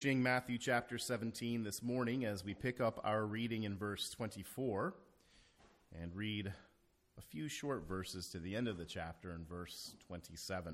Matthew chapter 17 this morning as we pick up our reading in verse 24 and read a few short verses to the end of the chapter in verse 27.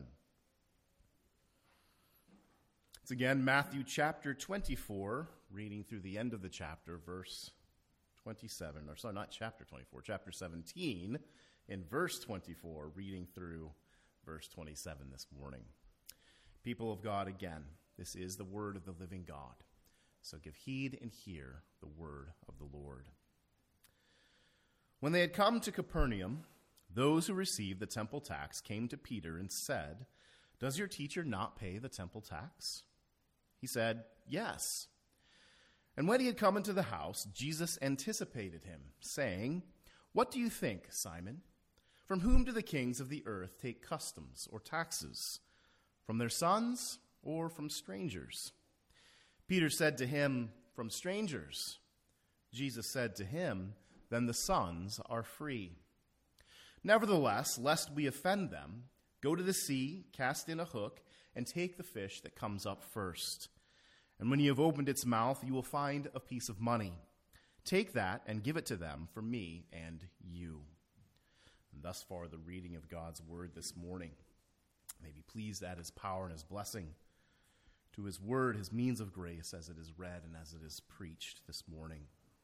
It's again Matthew chapter 24, reading through the end of the chapter, verse 27. Or sorry, not chapter 24, chapter 17 in verse 24, reading through verse 27 this morning. People of God, again, this is the word of the living God. So give heed and hear the word of the Lord. When they had come to Capernaum, those who received the temple tax came to Peter and said, "Does your teacher not pay the temple tax?" He said, "Yes." And when he had come into the house, Jesus anticipated him, saying, "What do you think, Simon? From whom do the kings of the earth take customs or taxes? From their sons or from strangers?" Peter said to him, "From strangers." Jesus said to him, "Then the sons are free. Nevertheless, lest we offend them, go to the sea, cast in a hook, and take the fish that comes up first. And when you have opened its mouth, you will find a piece of money. Take that and give it to them for me and you." And thus far, the reading of God's word this morning. May be pleased at his power and his blessing, to his word, his means of grace, as it is read and as it is preached this morning.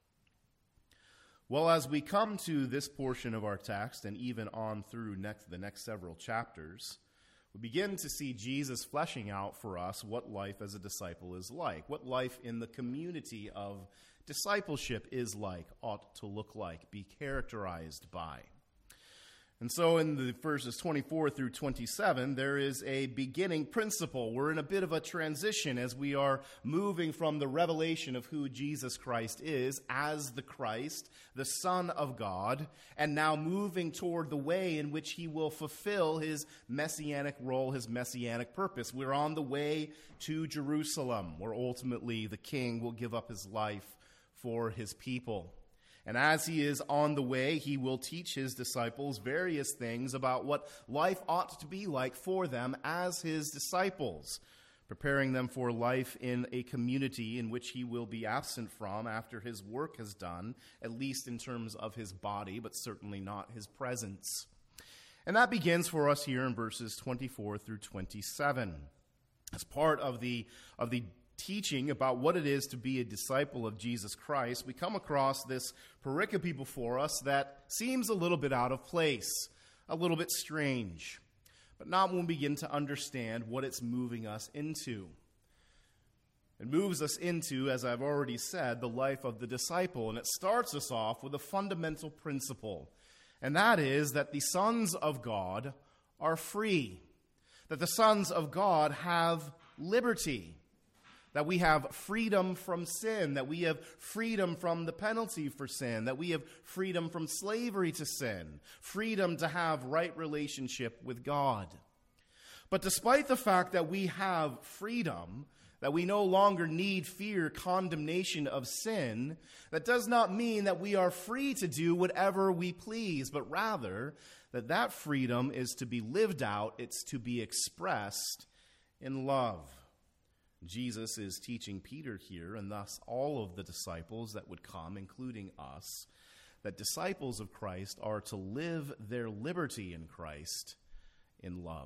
Well, as we come to this portion of our text and even on through the next several chapters, we begin to see Jesus fleshing out for us what life as a disciple is like, what life in the community of discipleship is like, ought to look like, be characterized by. And so in the verses 24 through 27, there is a beginning principle. We're in a bit of a transition as we are moving from the revelation of who Jesus Christ is as the Christ, the Son of God, and now moving toward the way in which he will fulfill his messianic role, his messianic purpose. We're on the way to Jerusalem, where ultimately the king will give up his life for his people. And as he is on the way, he will teach his disciples various things about what life ought to be like for them as his disciples, preparing them for life in a community in which he will be absent from after his work is done, at least in terms of his body, but certainly not his presence. And that begins for us here in verses 24 through 27. As part of the teaching about what it is to be a disciple of Jesus Christ, we come across this pericope before us that seems a little bit out of place, a little bit strange, but not when we begin to understand what it's moving us into. It moves us into, as I've already said, the life of the disciple, and it starts us off with a fundamental principle, and that is that the sons of God are free, that the sons of God have liberty, that we have freedom from sin, that we have freedom from the penalty for sin, that we have freedom from slavery to sin, freedom to have right relationship with God. But despite the fact that we have freedom, that we no longer need fear condemnation of sin, that does not mean that we are free to do whatever we please, but rather that freedom is to be lived out, it's to be expressed in love. Jesus is teaching Peter here, and thus all of the disciples that would come, including us, that disciples of Christ are to live their liberty in Christ in love.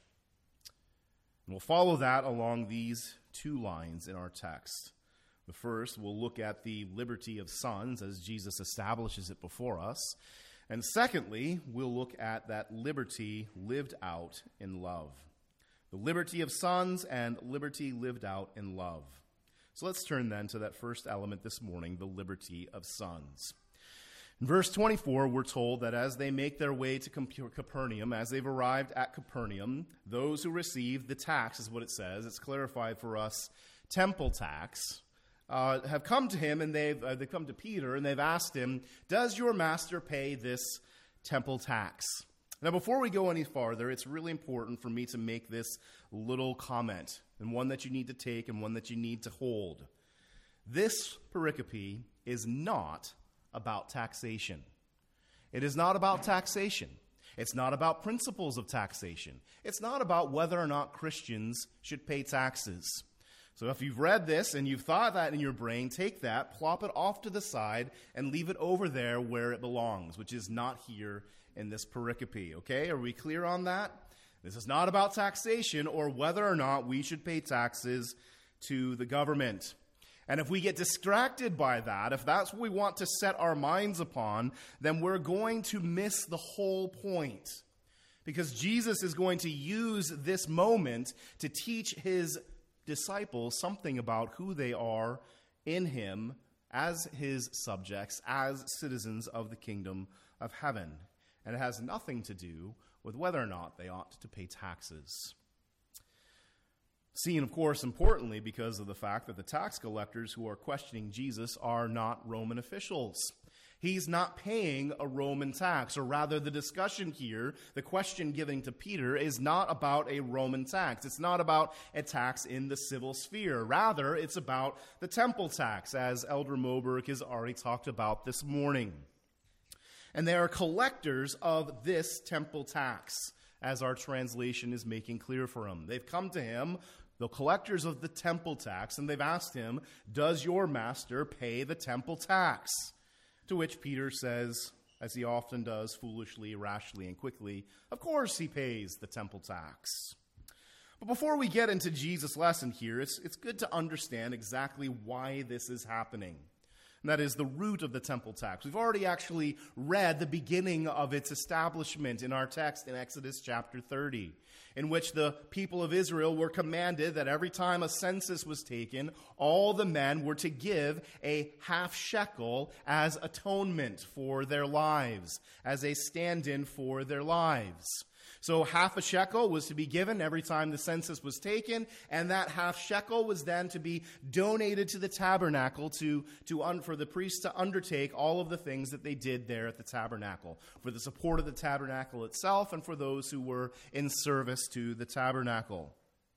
And we'll follow that along these two lines in our text. The first, we'll look at the liberty of sons as Jesus establishes it before us. And secondly, we'll look at that liberty lived out in love. The liberty of sons and liberty lived out in love. So let's turn then to that first element this morning, the liberty of sons. In verse 24, we're told that as they make their way to Capernaum, as they've arrived at Capernaum, those who receive the tax, is what it says, it's clarified for us, temple tax, have come to him, and they've come to Peter, and they've asked him, "Does your master pay this temple tax?" Now, before we go any farther, it's really important for me to make this little comment, and one that you need to take and one that you need to hold. This pericope is not about taxation. It is not about taxation. It's not about principles of taxation. It's not about whether or not Christians should pay taxes. So if you've read this and you've thought that in your brain, take that, plop it off to the side, and leave it over there where it belongs, which is not here in this pericope. Okay, are we clear on that? This is not about taxation or whether or not we should pay taxes to the government. And if we get distracted by that, if that's what we want to set our minds upon, then we're going to miss the whole point. Because Jesus is going to use this moment to teach his disciples something about who they are in him as his subjects, as citizens of the kingdom of heaven. And it has nothing to do with whether or not they ought to pay taxes. Seen, of course, importantly, because of the fact that the tax collectors who are questioning Jesus are not Roman officials. He's not paying a Roman tax, or rather the discussion here, the question given to Peter, is not about a Roman tax. It's not about a tax in the civil sphere. Rather, it's about the temple tax, as Elder Moberg has already talked about this morning. And they are collectors of this temple tax, as our translation is making clear for him. They've come to him, the collectors of the temple tax, and they've asked him, "Does your master pay the temple tax?" To which Peter says, as he often does, foolishly, rashly, and quickly, of course he pays the temple tax. But before we get into Jesus' lesson here, it's good to understand exactly why this is happening. And that is the root of the temple tax. We've already actually read the beginning of its establishment in our text in Exodus chapter 30, in which the people of Israel were commanded that every time a census was taken, all the men were to give a half shekel as atonement for their lives, as a stand-in for their lives. So half a shekel was to be given every time the census was taken, and that half shekel was then to be donated to the tabernacle for the priests to undertake all of the things that they did there at the tabernacle, for the support of the tabernacle itself and for those who were in service to the tabernacle.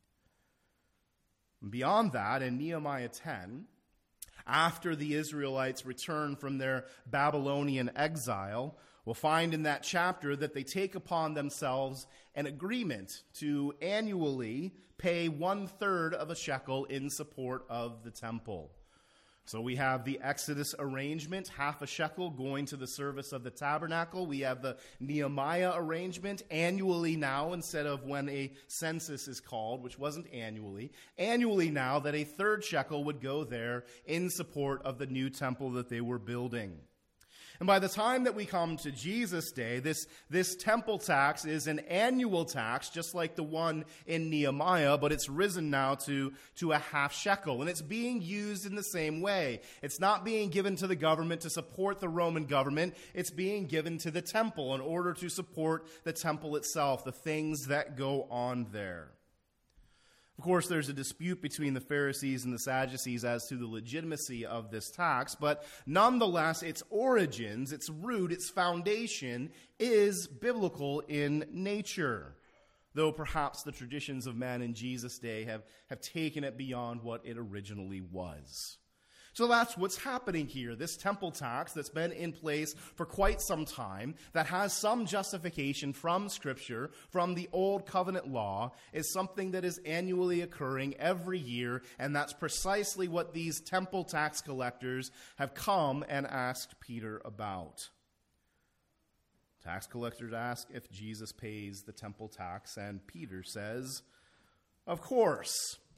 Beyond that, in Nehemiah 10, after the Israelites return from their Babylonian exile, we'll find in that chapter that they take upon themselves an agreement to annually pay 1/3 of a shekel in support of the temple. So we have the Exodus arrangement, half a shekel going to the service of the tabernacle. We have the Nehemiah arrangement annually now instead of when a census is called, which wasn't annually. Annually now that a 1/3 shekel would go there in support of the new temple that they were building. And by the time that we come to Jesus' day, this temple tax is an annual tax, just like the one in Nehemiah, but it's risen now to a half shekel. And it's being used in the same way. It's not being given to the government to support the Roman government. It's being given to the temple in order to support the temple itself, the things that go on there. Of course, there's a dispute between the Pharisees and the Sadducees as to the legitimacy of this tax, but nonetheless, its origins, its root, its foundation is biblical in nature, though perhaps the traditions of man in Jesus' day have taken it beyond what it originally was. So that's what's happening here. This temple tax that's been in place for quite some time, that has some justification from Scripture, from the Old Covenant law, is something that is annually occurring every year, and that's precisely what these temple tax collectors have come and asked Peter about. Tax collectors ask if Jesus pays the temple tax, and Peter says, of course.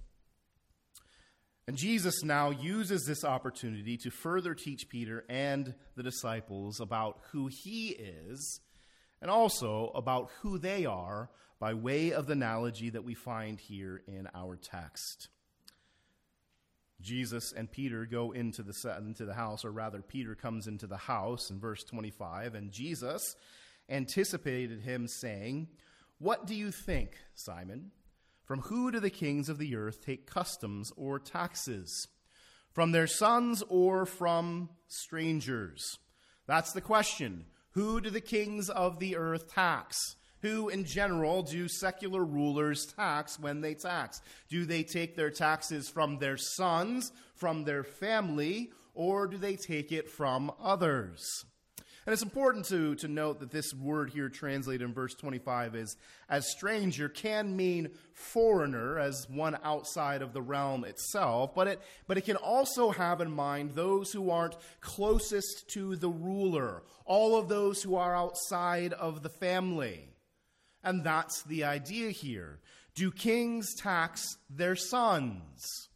And Jesus now uses this opportunity to further teach Peter and the disciples about who he is and also about who they are by way of the analogy that we find here in our text. Jesus and Peter go into the house, or rather Peter comes into the house in verse 25, and Jesus anticipated him saying, "What do you think, Simon? From who do the kings of the earth take customs or taxes? From their sons or from strangers?" That's the question. Who do the kings of the earth tax? Who, in general, do secular rulers tax when they tax? Do they take their taxes from their sons, from their family, or do they take it from others? And it's important to note that this word here translated in verse 25 is as stranger can mean foreigner, as one outside of the realm itself, but it can also have in mind those who aren't closest to the ruler, all of those who are outside of the family. And that's the idea here. Do kings tax their sons?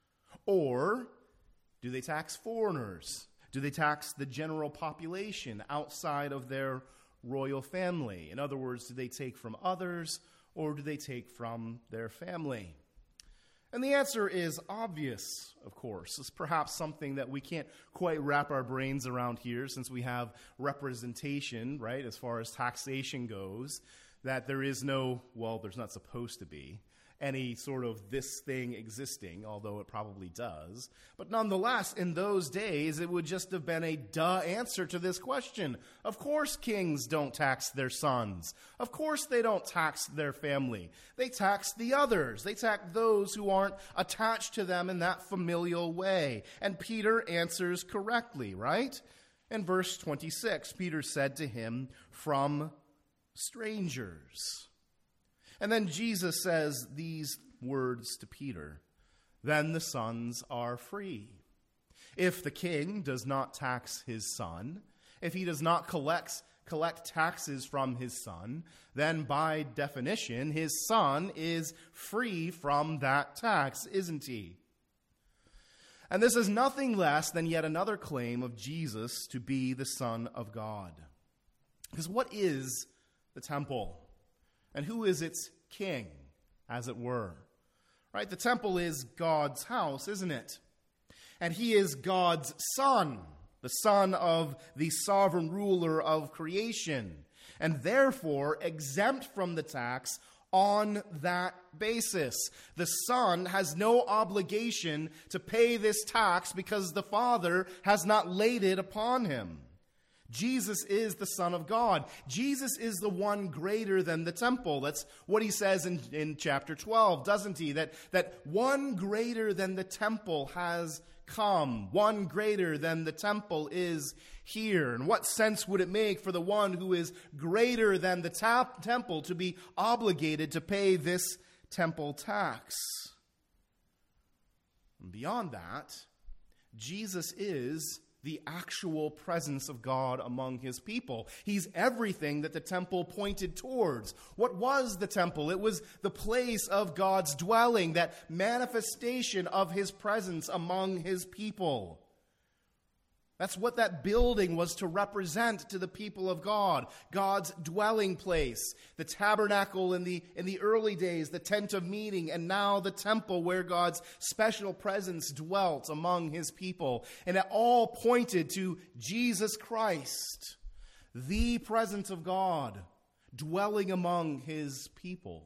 Or do they tax foreigners? Do they tax the general population outside of their royal family? In other words, do they take from others or do they take from their family? And the answer is obvious, of course. It's perhaps something that we can't quite wrap our brains around here since we have representation, right, as far as taxation goes, that there is no, well, there's not supposed to be any sort of this thing existing, although it probably does. But nonetheless, in those days, it would just have been a duh answer to this question. Of course kings don't tax their sons. Of course they don't tax their family. They tax the others. They tax those who aren't attached to them in that familial way. And Peter answers correctly, right? In verse 26, Peter said to him, from strangers. And then Jesus says these words to Peter, then the sons are free. If the king does not tax his son, if he does not collect taxes from his son, then by definition, his son is free from that tax, isn't he? And this is nothing less than yet another claim of Jesus to be the Son of God. Because what is the temple? And who is its king, as it were? Right? The temple is God's house, isn't it? And he is God's son, the son of the sovereign ruler of creation, and therefore exempt from the tax on that basis. The son has no obligation to pay this tax because the father has not laid it upon him. Jesus is the Son of God. Jesus is the one greater than the temple. That's what he says in chapter 12, doesn't he? That one greater than the temple has come. One greater than the temple is here. And what sense would it make for the one who is greater than the temple to be obligated to pay this temple tax? And beyond that, Jesus is the actual presence of God among his people. He's everything that the temple pointed towards. What was the temple? It was the place of God's dwelling, that manifestation of his presence among his people. That's what that building was to represent to the people of God, God's dwelling place. The tabernacle in the early days, the tent of meeting, and now the temple where God's special presence dwelt among his people. And it all pointed to Jesus Christ, the presence of God, dwelling among his people.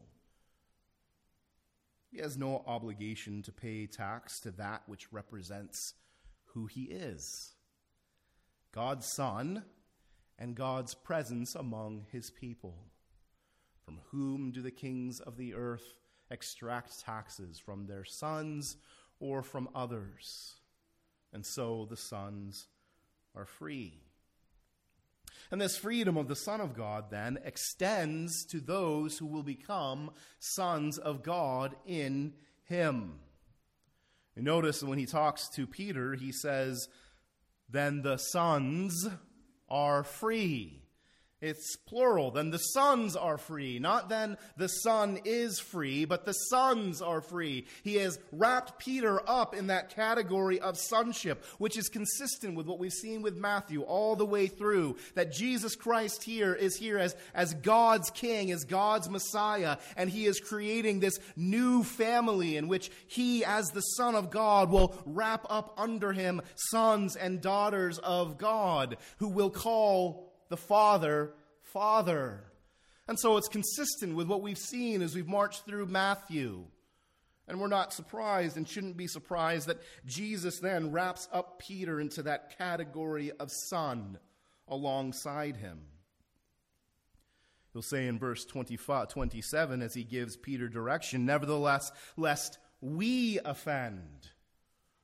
He has no obligation to pay tax to that which represents who he is. God's Son and God's presence among his people. From whom do the kings of the earth extract taxes? From their sons or from others? And so the sons are free. And this freedom of the Son of God then extends to those who will become sons of God in him. You notice when he talks to Peter, he says, then the sons are free. It's plural. Then the sons are free. Not then the son is free, but the sons are free. He has wrapped Peter up in that category of sonship, which is consistent with what we've seen with Matthew all the way through, that Jesus Christ is here as God's king, as God's Messiah, and he is creating this new family in which he, as the Son of God, will wrap up under him sons and daughters of God, who will call the Father, Father. And so it's consistent with what we've seen as we've marched through Matthew. And we're not surprised and shouldn't be surprised that Jesus then wraps up Peter into that category of son alongside him. He'll say in verse 27, as he gives Peter direction, nevertheless, lest we offend.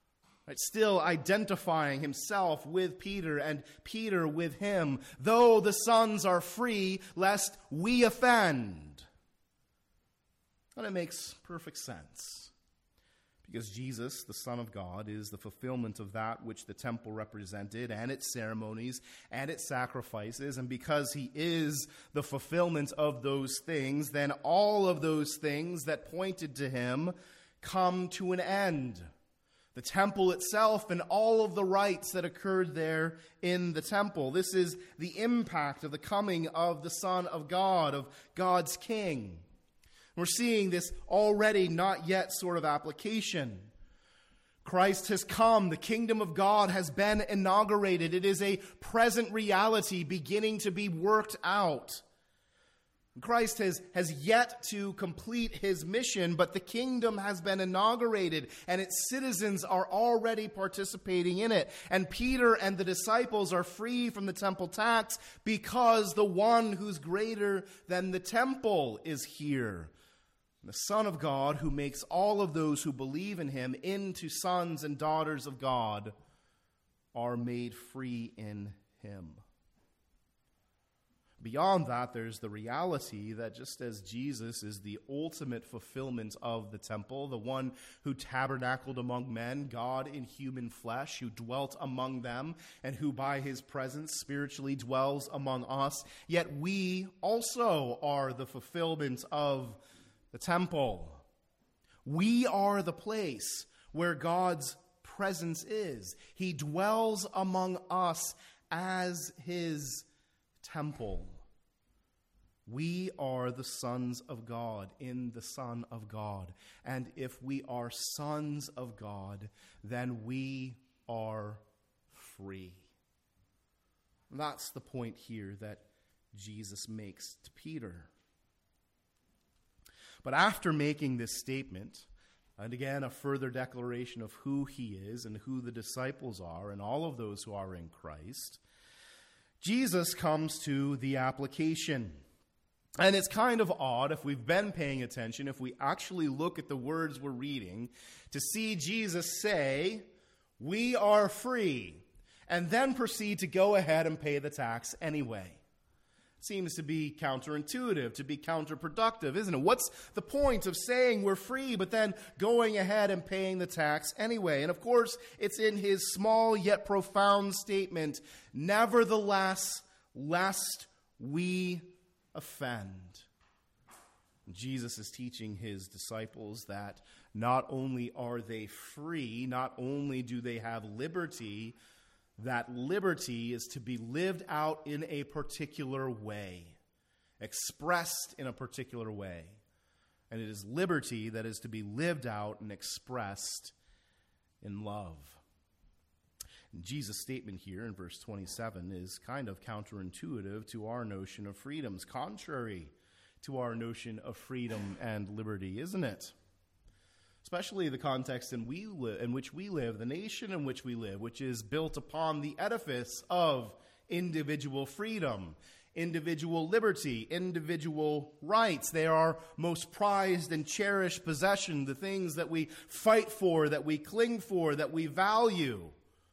Right? Still identifying himself with Peter and Peter with him. Though the sons are free, lest we offend. And it makes perfect sense. Because Jesus, the Son of God, is the fulfillment of that which the temple represented, and its ceremonies, and its sacrifices. And because he is the fulfillment of those things, then all of those things that pointed to him come to an end. The temple itself and all of the rites that occurred there in the temple. This is the impact of the coming of the Son of God, of God's King. We're seeing this already not yet sort of application. Christ has come. The kingdom of God has been inaugurated. It is a present reality beginning to be worked out. Christ has yet to complete his mission, but the kingdom has been inaugurated, and its citizens are already participating in it. And Peter and the disciples are free from the temple tax because the one who's greater than the temple is here. The Son of God, who makes all of those who believe in him into sons and daughters of God, are made free in him. Beyond that, there's the reality that just as Jesus is the ultimate fulfillment of the temple, the one who tabernacled among men, God in human flesh, who dwelt among them, and who by his presence spiritually dwells among us, yet we also are the fulfillment of the temple. We are the place where God's presence is. He dwells among us as his temple. We are the sons of God in the Son of God. And if we are sons of God, then we are free. That's the point here that Jesus makes to Peter. But after making this statement, and again a further declaration of who he is and who the disciples are and all of those who are in Christ, Jesus comes to the application. And it's kind of odd, if we've been paying attention, if we actually look at the words we're reading, to see Jesus say, "We are free," and then proceed to go ahead and pay the tax anyway. Seems to be counterintuitive, to be counterproductive, isn't it? What's the point of saying we're free, but then going ahead and paying the tax anyway? And of course, it's in his small yet profound statement, "Nevertheless, lest we offend." Jesus is teaching his disciples that not only are they free, not only do they have liberty, that liberty is to be lived out in a particular way, expressed in a particular way. And it is liberty that is to be lived out and expressed in love. And Jesus' statement here in verse 27 is kind of counterintuitive to our notion of freedom. It's contrary to our notion of freedom and liberty, isn't it? Especially the context in which we live, the nation in which we live, which is built upon the edifice of individual freedom, individual liberty, individual rights. They are our most prized and cherished possession, the things that we fight for, that we cling for, that we value.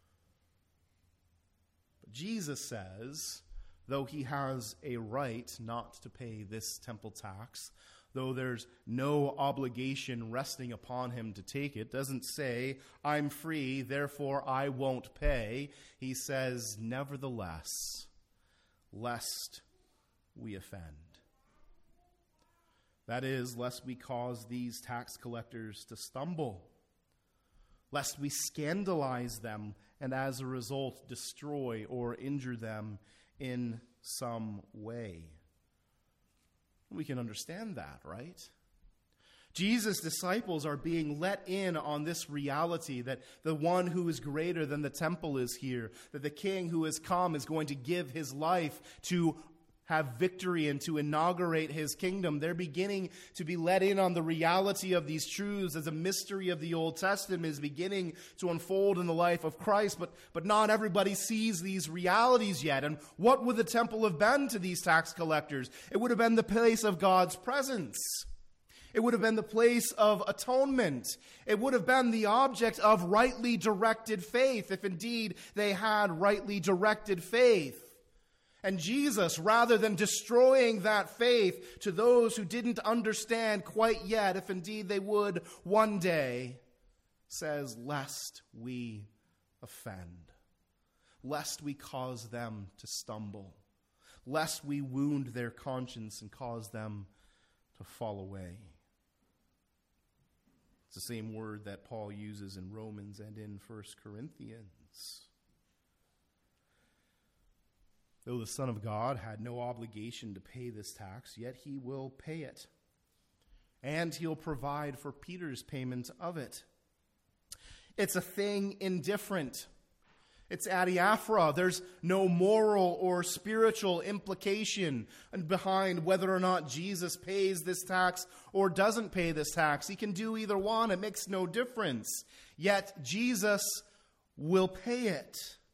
But Jesus says, though he has a right not to pay this temple tax, though there's no obligation resting upon him to take it, doesn't say, "I'm free, therefore I won't pay." He says, "Nevertheless, lest we offend." That is, lest we cause these tax collectors to stumble, lest we scandalize them and as a result destroy or injure them in some way. We can understand that, right? Jesus' disciples are being let in on this reality that the one who is greater than the temple is here, that the King who has come is going to give his life to have victory and to inaugurate his kingdom. They're beginning to be let in on the reality of these truths as a mystery of the Old Testament is beginning to unfold in the life of Christ, but not everybody sees these realities yet. And what would the temple have been to these tax collectors? It would have been the place of God's presence. It would have been the place of atonement. It would have been the object of rightly directed faith, if indeed they had rightly directed faith. And Jesus, rather than destroying that faith to those who didn't understand quite yet, if indeed they would one day, says, lest we offend, lest we cause them to stumble, lest we wound their conscience and cause them to fall away. It's the same word that Paul uses in Romans and in 1 Corinthians. Though the Son of God had no obligation to pay this tax, yet he will pay it. And he'll provide for Peter's payment of it. It's a thing indifferent. It's adiaphora. There's no moral or spiritual implication behind whether or not Jesus pays this tax or doesn't pay this tax. He can do either one. It makes no difference. Yet Jesus will pay it.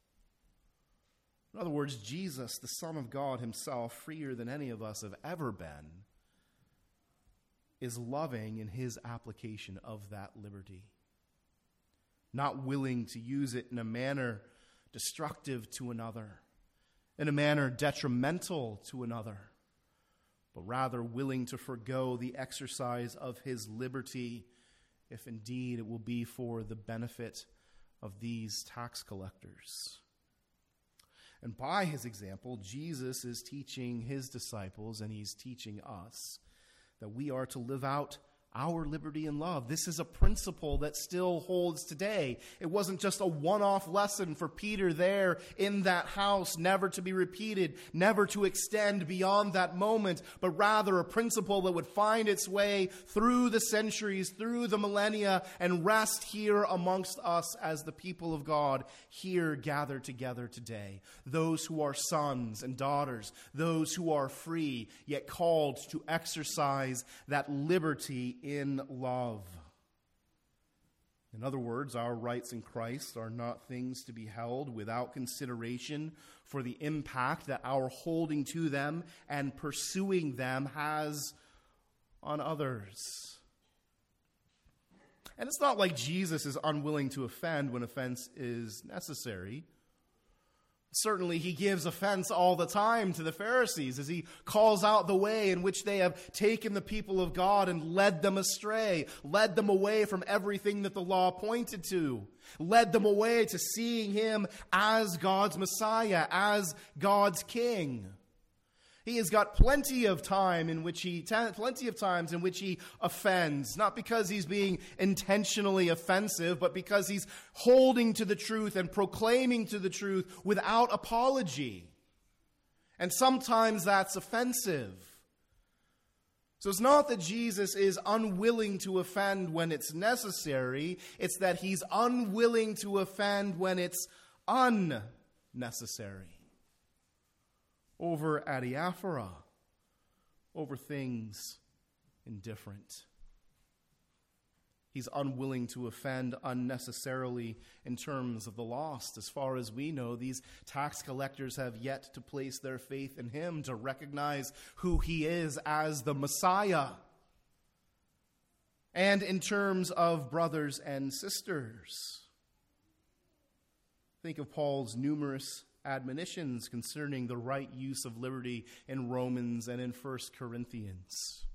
In other words, Jesus, the Son of God himself, freer than any of us have ever been, is loving in his application of that liberty. Not willing to use it in a manner destructive to another, in a manner detrimental to another, but rather willing to forgo the exercise of his liberty, if indeed it will be for the benefit of these tax collectors. And by his example, Jesus is teaching his disciples, and he's teaching us, that we are to live out our liberty and love. This is a principle that still holds today. It wasn't just a one-off lesson for Peter there in that house, never to be repeated, never to extend beyond that moment, but rather a principle that would find its way through the centuries, through the millennia, and rest here amongst us as the people of God here gathered together today. Those who are sons and daughters, those who are free, yet called to exercise that liberty in love. In other words, our rights in Christ are not things to be held without consideration for the impact that our holding to them and pursuing them has on others. And it's not like Jesus is unwilling to offend when offense is necessary. Certainly, he gives offense all the time to the Pharisees as he calls out the way in which they have taken the people of God and led them astray, led them away from everything that the law pointed to, led them away to seeing him as God's Messiah, as God's King. He has got plenty of times in which he offends, not because he's being intentionally offensive, but because he's holding to the truth and proclaiming to the truth without apology. And sometimes that's offensive. So it's not that Jesus is unwilling to offend when it's necessary, it's that he's unwilling to offend when it's unnecessary. Over adiaphora, over things indifferent. He's unwilling to offend unnecessarily in terms of the lost. As far as we know, these tax collectors have yet to place their faith in him, to recognize who he is as the Messiah. And in terms of brothers and sisters, think of Paul's numerous admonitions concerning the right use of liberty in Romans and in 1 Corinthians.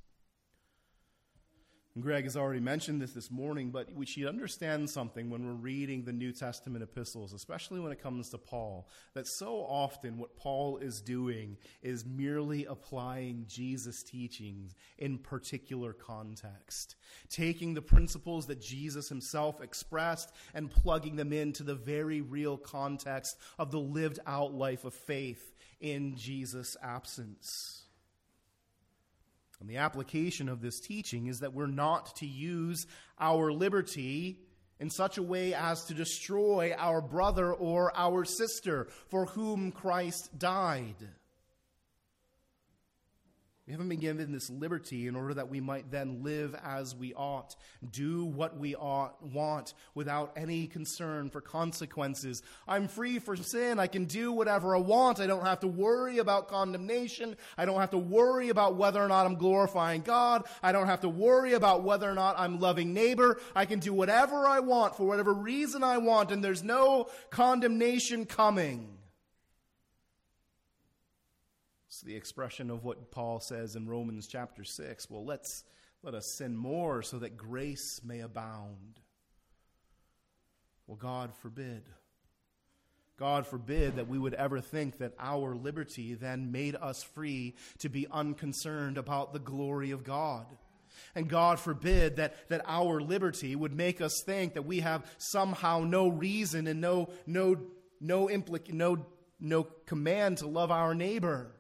And Greg has already mentioned this morning, but we should understand something when we're reading the New Testament epistles, especially when it comes to Paul, that so often what Paul is doing is merely applying Jesus' teachings in particular context, taking the principles that Jesus himself expressed and plugging them into the very real context of the lived out life of faith in Jesus' absence. And the application of this teaching is that we're not to use our liberty in such a way as to destroy our brother or our sister for whom Christ died. We haven't been given this liberty in order that we might then live as we ought, do what we want without any concern for consequences. I'm free from sin. I can do whatever I want. I don't have to worry about condemnation. I don't have to worry about whether or not I'm glorifying God. I don't have to worry about whether or not I'm loving neighbor. I can do whatever I want for whatever reason I want, and there's no condemnation coming. It's the expression of what Paul says in Romans chapter 6. Well, let us sin more so that grace may abound. Well, God forbid. God forbid that we would ever think that our liberty then made us free to be unconcerned about the glory of God. And God forbid that our liberty would make us think that we have somehow no reason and no command to love our neighbor.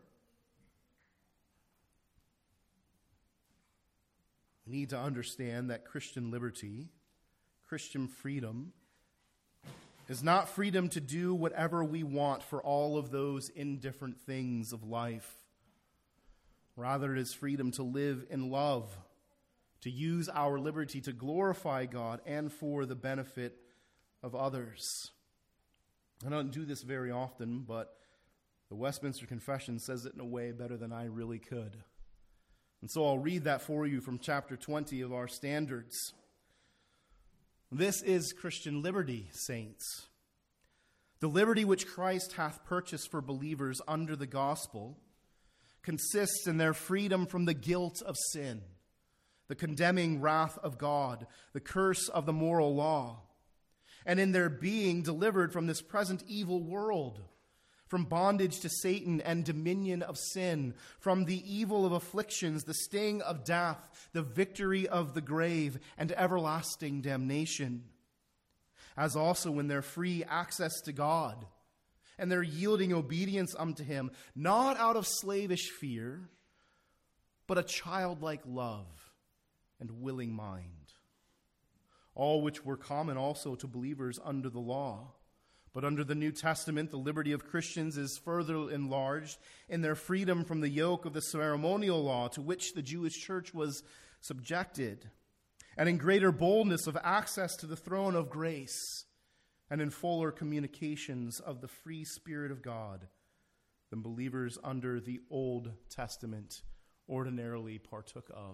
We need to understand that Christian liberty, Christian freedom, is not freedom to do whatever we want for all of those indifferent things of life. Rather, it is freedom to live in love, to use our liberty to glorify God and for the benefit of others. I don't do this very often, but the Westminster Confession says it in a way better than I really could. And so I'll read that for you from chapter 20 of our standards. This is Christian liberty, saints. The liberty which Christ hath purchased for believers under the gospel consists in their freedom from the guilt of sin, the condemning wrath of God, the curse of the moral law, and in their being delivered from this present evil world, from bondage to Satan and dominion of sin, from the evil of afflictions, the sting of death, the victory of the grave, and everlasting damnation. As also in their free access to God, and their yielding obedience unto him, not out of slavish fear, but a childlike love and willing mind. All which were common also to believers under the law. But under the New Testament, the liberty of Christians is further enlarged in their freedom from the yoke of the ceremonial law to which the Jewish church was subjected, and in greater boldness of access to the throne of grace, and in fuller communications of the free Spirit of God than believers under the Old Testament ordinarily partook of.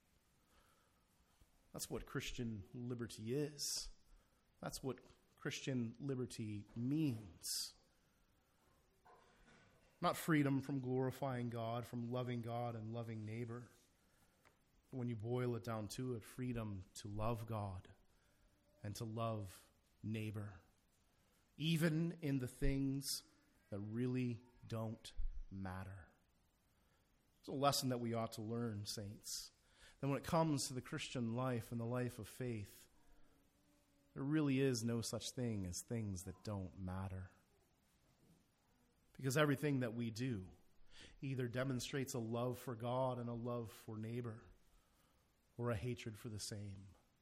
That's what Christian liberty is. That's what Christian liberty means. Not freedom from glorifying God, from loving God and loving neighbor. When you boil it down to it, freedom to love God and to love neighbor, even in the things that really don't matter. It's a lesson that we ought to learn, saints. That when it comes to the Christian life and the life of faith, there really is no such thing as things that don't matter. Because everything that we do either demonstrates a love for God and a love for neighbor, or a hatred for the same.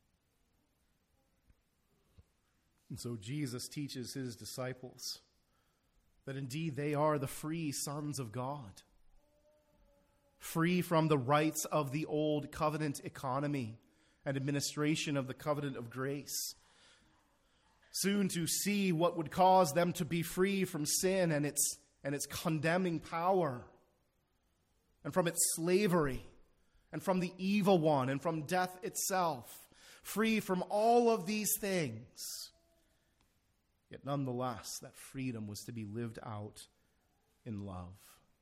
And so Jesus teaches his disciples that indeed they are the free sons of God, free from the rights of the old covenant economy and administration of the covenant of grace, soon to see what would cause them to be free from sin and its condemning power, and from its slavery, and from the evil one, and from death itself, free from all of these things. Yet nonetheless, that freedom was to be lived out in love.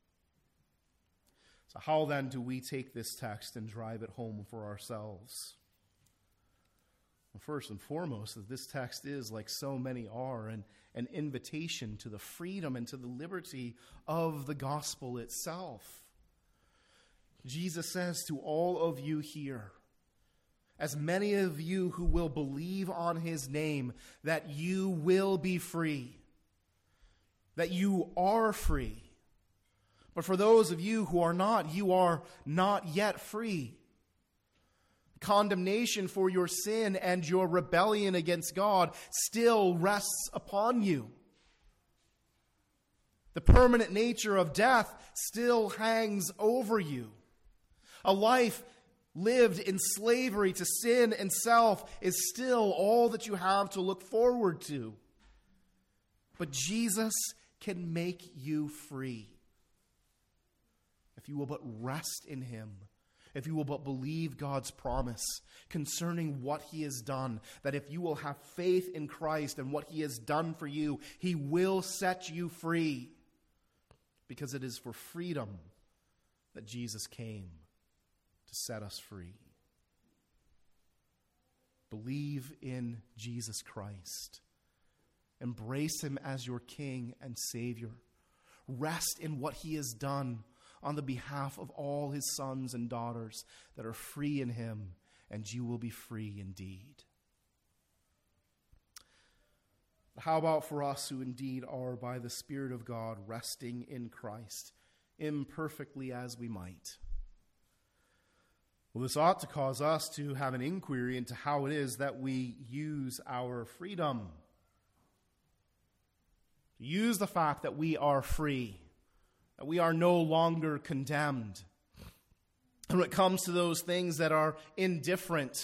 So how then do we take this text and drive it home for ourselves? Well, first and foremost, that this text is, like so many are, an invitation to the freedom and to the liberty of the gospel itself. Jesus says to all of you here, as many of you who will believe on his name, that you will be free, that you are free. But for those of you who are not, you are not yet free. Condemnation for your sin and your rebellion against God still rests upon you. The permanent nature of death still hangs over you. A life lived in slavery to sin and self is still all that you have to look forward to. But Jesus can make you free if you will but rest in him, if you will but believe God's promise concerning what he has done, that if you will have faith in Christ and what he has done for you, he will set you free, because it is for freedom that Jesus came, to set us free. Believe in Jesus Christ. Embrace him as your King and Savior. Rest in what he has done on the behalf of all his sons and daughters that are free in him, and you will be free indeed. How about for us who indeed are, by the Spirit of God, resting in Christ, imperfectly as we might? Well, this ought to cause us to have an inquiry into how it is that we use our freedom. Use the fact that we are free, that we are no longer condemned. And when it comes to those things that are indifferent,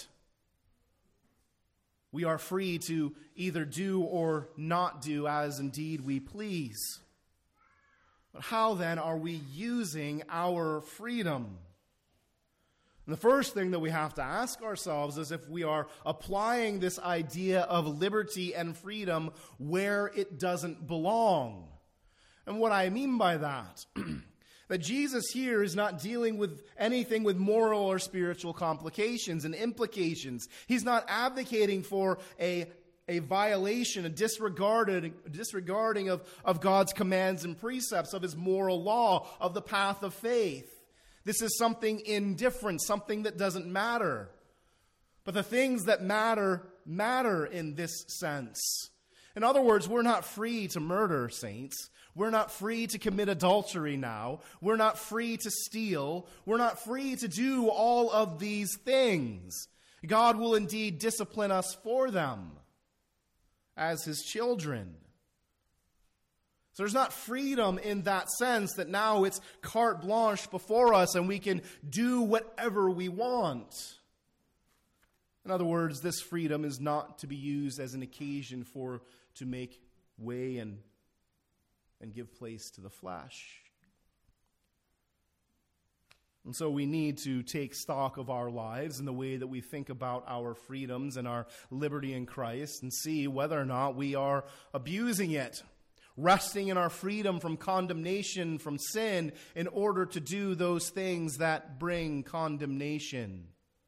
we are free to either do or not do as indeed we please. But how then are we using our freedom? And the first thing that we have to ask ourselves is if we are applying this idea of liberty and freedom where it doesn't belong. And what I mean by that, that Jesus here is not dealing with anything with moral or spiritual complications and implications. He's not advocating for a violation, a disregarding of God's commands and precepts, of his moral law, of the path of faith. This is something indifferent, something that doesn't matter. But the things that matter in this sense. In other words, we're not free to murder, saints. We're not free to commit adultery now. We're not free to steal. We're not free to do all of these things. God will indeed discipline us for them as his children. So there's not freedom in that sense that now it's carte blanche before us and we can do whatever we want. In other words, this freedom is not to be used as an occasion to make way and give place to the flesh. And so we need to take stock of our lives and the way that we think about our freedoms and our liberty in Christ and see whether or not we are abusing it, resting in our freedom from condemnation, from sin, in order to do those things that bring condemnation.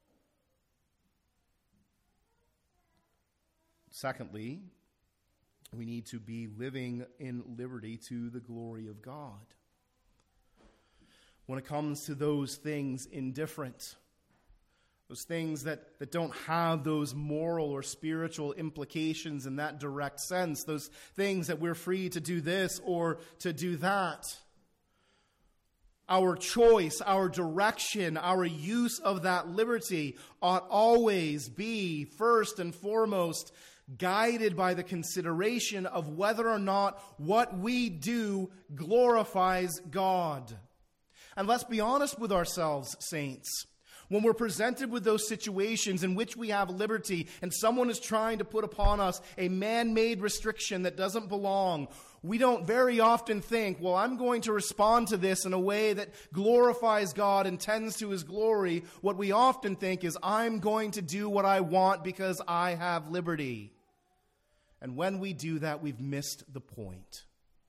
Secondly, we need to be living in liberty to the glory of God. When it comes to those things indifferent, those things that don't have those moral or spiritual implications in that direct sense, those things that we're free to do this or to do that, our choice, our direction, our use of that liberty ought always be, first and foremost, guided by the consideration of whether or not what we do glorifies God. And let's be honest with ourselves, saints. When we're presented with those situations in which we have liberty and someone is trying to put upon us a man-made restriction that doesn't belong, we don't very often think, well, I'm going to respond to this in a way that glorifies God and tends to his glory. What we often think is, I'm going to do what I want because I have liberty. And when we do that, we've missed the point.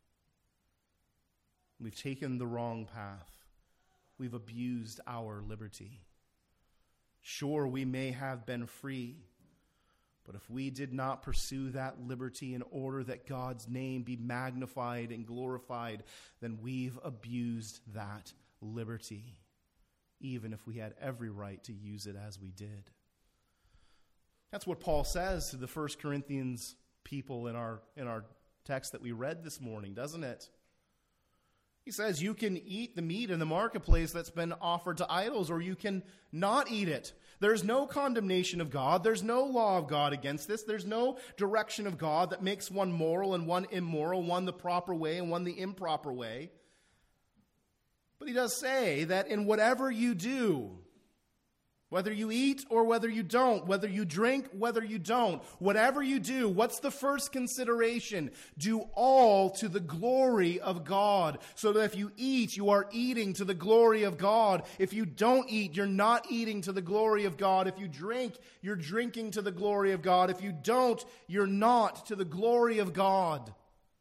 We've taken the wrong path. We've abused our liberty. Sure, we may have been free, but if we did not pursue that liberty in order that God's name be magnified and glorified, then we've abused that liberty, even if we had every right to use it as we did. That's what Paul says to the 1 Corinthians people in our text that we read this morning, doesn't it? He says you can eat the meat in the marketplace that's been offered to idols, or you can not eat it. There's no condemnation of God. There's no law of God against this. There's no direction of God that makes one moral and one immoral, one the proper way and one the improper way. But he does say that in whatever you do, whether you eat or whether you don't, whether you drink, whether you don't, whatever you do, what's the first consideration? Do all to the glory of God. So that if you eat, you are eating to the glory of God. If you don't eat, you're not eating to the glory of God. If you drink, you're drinking to the glory of God. If you don't, you're not to the glory of God.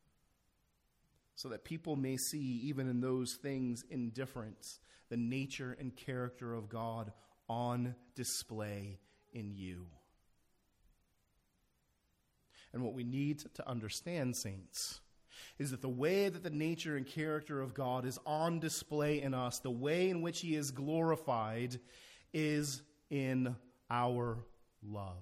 So that people may see, even in those things, indifference, the nature and character of God on display in you. And what we need to understand, saints, is that the way that the nature and character of God is on display in us, the way in which he is glorified, is in our love.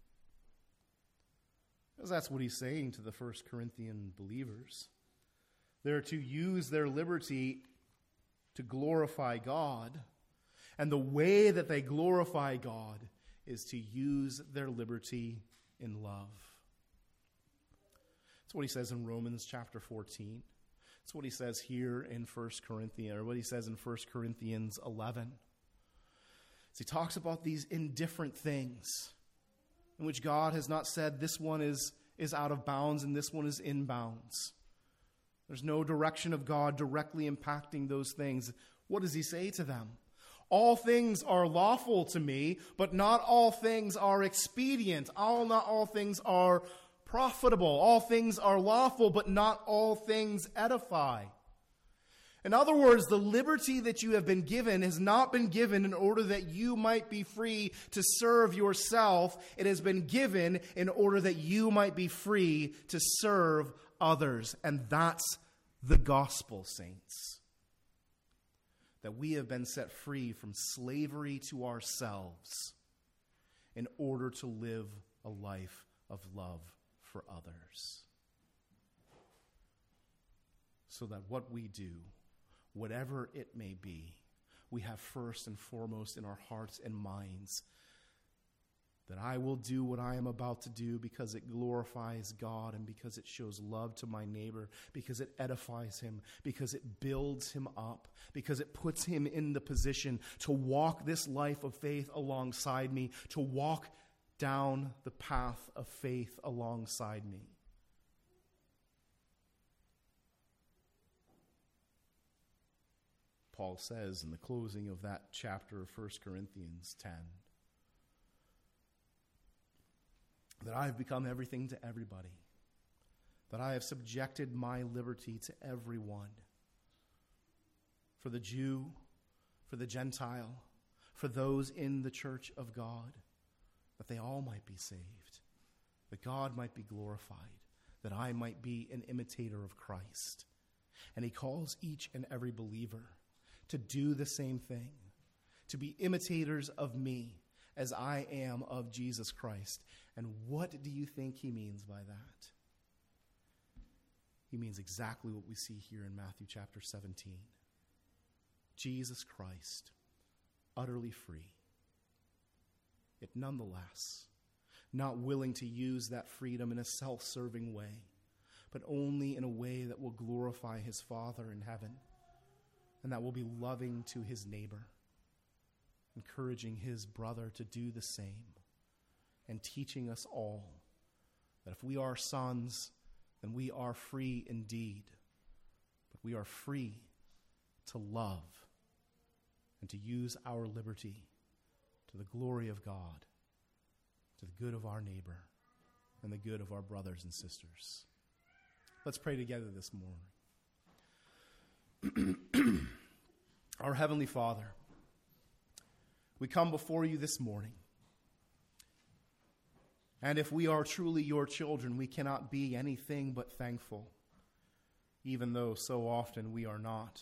Because that's what he's saying to the 1 Corinthian believers. They're to use their liberty to glorify God. And the way that they glorify God is to use their liberty in love. That's what he says in Romans chapter 14. That's what he says here in 1 Corinthians, or what he says in 1 Corinthians 11. As he talks about these indifferent things in which God has not said this one is out of bounds and this one is in bounds. There's no direction of God directly impacting those things. What does he say to them? All things are lawful to me, but not all things are expedient. Not all things are profitable. All things are lawful, but not all things edify. In other words, the liberty that you have been given has not been given in order that you might be free to serve yourself. It has been given in order that you might be free to serve others. And that's the gospel, saints. That we have been set free from slavery to ourselves in order to live a life of love for others. So that what we do, whatever it may be, we have first and foremost in our hearts and minds that I will do what I am about to do because it glorifies God and because it shows love to my neighbor, because it edifies him, because it builds him up, because it puts him in the position to walk this life of faith alongside me, to walk down the path of faith alongside me. Paul says in the closing of that chapter of 1 Corinthians 10, that I have become everything to everybody, that I have subjected my liberty to everyone, for the Jew, for the Gentile, for those in the church of God, that they all might be saved, that God might be glorified, that I might be an imitator of Christ. And he calls each and every believer to do the same thing, to be imitators of me as I am of Jesus Christ. And what do you think he means by that? He means exactly what we see here in Matthew chapter 17. Jesus Christ, utterly free, yet nonetheless not willing to use that freedom in a self-serving way, but only in a way that will glorify his Father in heaven, and that will be loving to his neighbor, encouraging his brother to do the same, and teaching us all that if we are sons, then we are free indeed, but we are free to love and to use our liberty to the glory of God, to the good of our neighbor, and the good of our brothers and sisters. Let's pray together this morning. Our Heavenly Father, we come before you this morning. And if we are truly your children, we cannot be anything but thankful, even though so often we are not.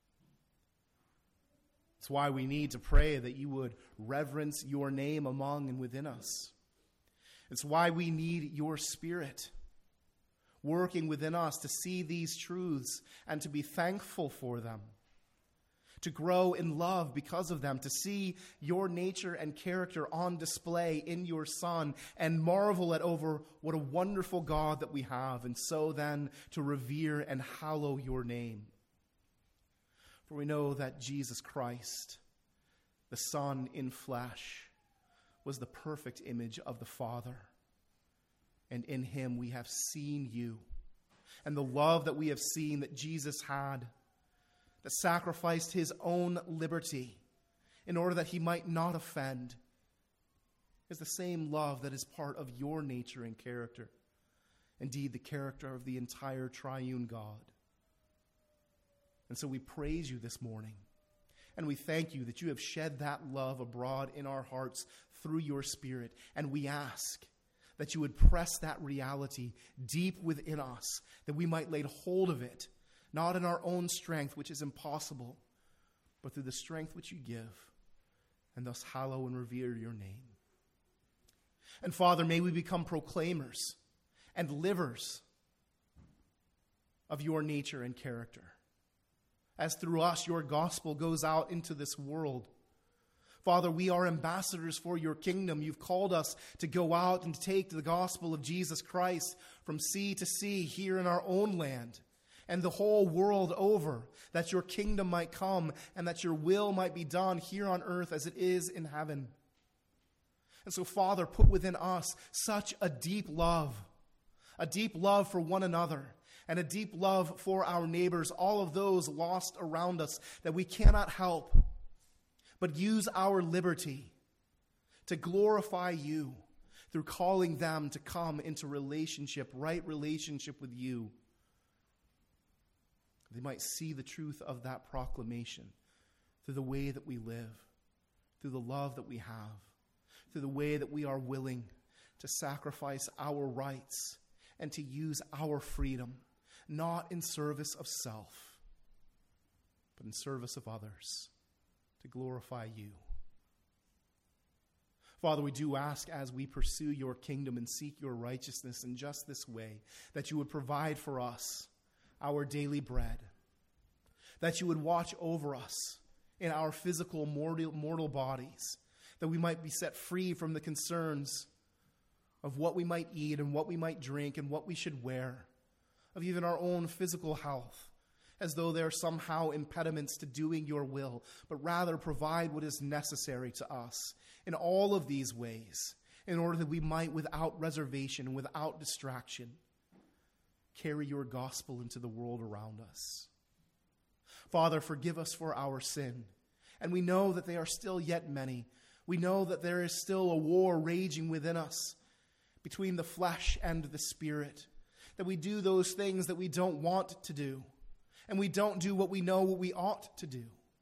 It's why we need to pray that you would reverence your name among and within us. It's why we need your Spirit working within us to see these truths and to be thankful for them, to grow in love because of them, to see your nature and character on display in your Son and marvel at over what a wonderful God that we have, and so then to revere and hallow your name. For we know that Jesus Christ, the Son in flesh, was the perfect image of the Father. And in him we have seen you. And the love that we have seen that Jesus had, that sacrificed his own liberty in order that he might not offend, is the same love that is part of your nature and character. Indeed, the character of the entire triune God. And so we praise you this morning. And we thank you that you have shed that love abroad in our hearts through your Spirit. And we ask that you would press that reality deep within us, that we might lay hold of it, not in our own strength, which is impossible, but through the strength which you give, and thus hallow and revere your name. And Father, may we become proclaimers and livers of your nature and character, as through us your gospel goes out into this world. Father, we are ambassadors for your kingdom. You've called us to go out and take the gospel of Jesus Christ from sea to sea here in our own land and the whole world over, that your kingdom might come and that your will might be done here on earth as it is in heaven. And so, Father, put within us such a deep love for one another, and a deep love for our neighbors, all of those lost around us, that we cannot help but use our liberty to glorify you through calling them to come into relationship, right relationship with you. They might see the truth of that proclamation through the way that we live, through the love that we have, through the way that we are willing to sacrifice our rights and to use our freedom, not in service of self, but in service of others, to glorify you. Father, we do ask as we pursue your kingdom and seek your righteousness in just this way, that you would provide for us our daily bread, that you would watch over us in our physical mortal bodies, that we might be set free from the concerns of what we might eat and what we might drink and what we should wear, of even our own physical health, as though they are somehow impediments to doing your will, but rather provide what is necessary to us in all of these ways, in order that we might, without reservation and without distraction, carry your gospel into the world around us. Father, forgive us for our sin, and we know that they are still yet many. We know that there is still a war raging within us between the flesh and the spirit, that we do those things that we don't want to do, and we don't do what we know what we ought to do.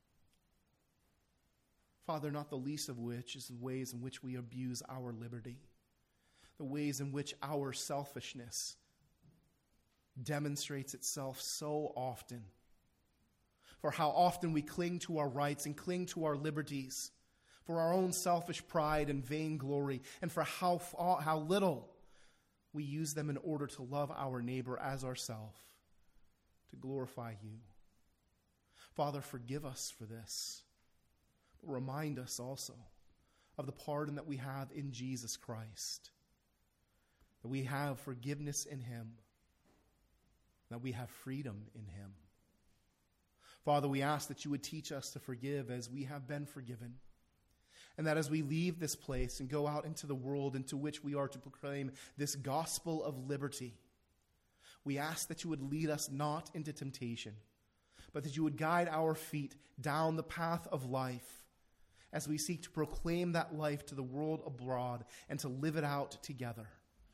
Father, not the least of which is the ways in which we abuse our liberty, the ways in which our selfishness demonstrates itself so often. For how often we cling to our rights and cling to our liberties for our own selfish pride and vainglory, and for how little we use them in order to love our neighbor as ourselves, to glorify you. Father, forgive us for this. But remind us also of the pardon that we have in Jesus Christ, that we have forgiveness in him, that we have freedom in him. Father, we ask that you would teach us to forgive as we have been forgiven, and that as we leave this place and go out into the world into which we are to proclaim this gospel of liberty, we ask that you would lead us not into temptation, but that you would guide our feet down the path of life as we seek to proclaim that life to the world abroad and to live it out together.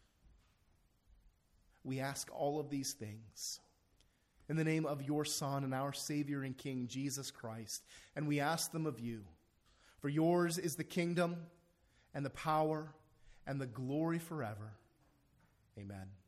We ask all of these things in the name of your Son and our Savior and King, Jesus Christ, and we ask them of you. For yours is the kingdom and the power and the glory forever. Amen.